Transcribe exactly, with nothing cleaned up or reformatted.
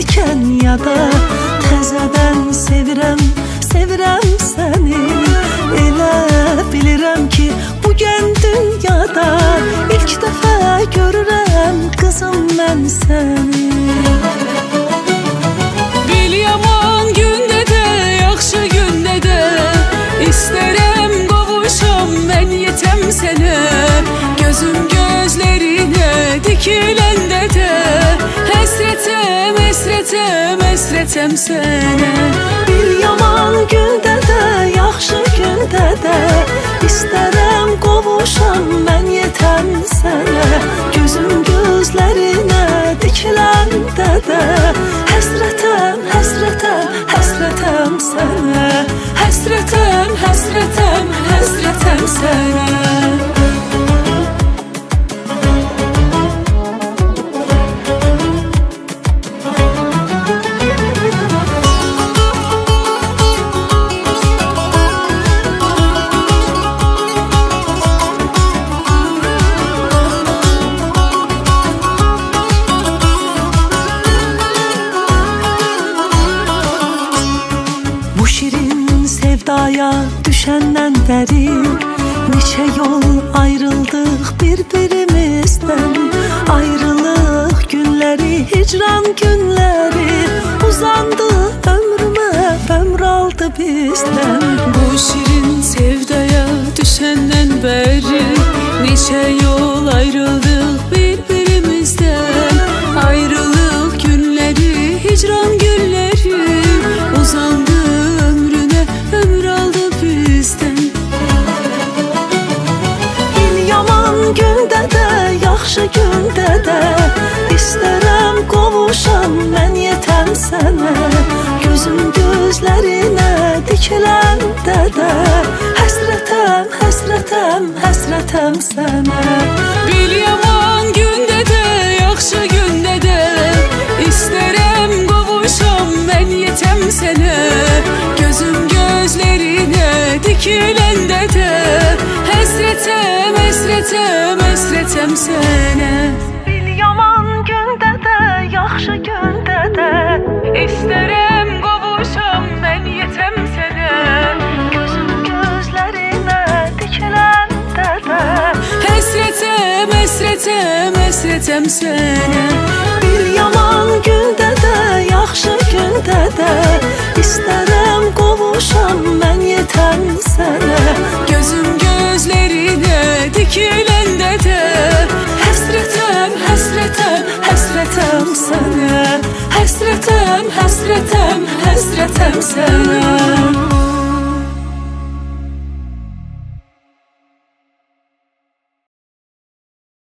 ikən yada, təzədən sevirəm, sevirəm səni. Elə bilirəm ki, bu gən dünyada ilk dəfə görürəm qızım mən səni. Bil yaman gündə də, yaxşı gündə də İstərəm qovuşam, mən yetəm sənə. Gözüm gözlərinə dikiləndə də Həsrətəm, həsrətəm, həsrətəm sənə. Bir yaman gündə də, yaxşı gündə də İstərəm qovuşam, mən yetəm sənə. Gözüm gözlərinə dikiləndə də Həsrətəm, həsrətəm, həsrətəm sənə. Həsrətəm, həsrətəm, həsrətəm sənə. Bu şirin sevdaya düşəndən bəri neçə yol ayrıldıq bir-birimizdən. Ayrılıq günləri, hicran günləri uzandı ömrümə, ömür aldı bizdən. Bu şirin sevdaya düşəndən bəri neçə yol ayrıldıq bir-birimizdən. Ayrılıq günləri, hicran günləri uzandı ömrünə, ömür aldı bizdən. Bir yaman gündə də, yaxşı gündə də İstərəm qovuşam, mən yetəm sənə. Gözüm gözlərinə dikiləndə də Həsrətəm, həsrətəm, həsrətəm sənə. Bil yaman gündə də, yaxşı gündə də İstərəm qovuşam, mən yetəm sənə. Gözüm gözlərinə dikiləndə də Həsrətəm, həsrətəm, həsrətəm sənə. Bir yaman gündə də, yaxşı gündə də İstərəm qovuşam, mən yetəm sənə. Gözüm gözlərinə dikiləndə də Həsrətəm, həsrətəm, həsrətəm sənə. Bir yaman gündə də, yaxşı gündə də İstərəm qovuşam, mən yetəm sənə. Gözüm gözlərinə dikiləndə də Həsrətəm, həsrətəm, həsrətəm sənə. Həsrətəm, həsrətəm, həsrətəm sənə.